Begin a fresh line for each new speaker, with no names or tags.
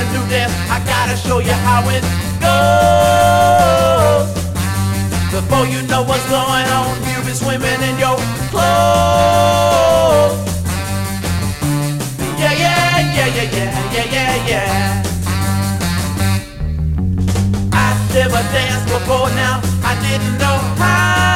a new dance. I gotta show you how it goes. Before you know what's going on, you'll be swimming in your clothes. Yeah, yeah, yeah, yeah, yeah, yeah, yeah, yeah. I never danced before now, I didn't know how.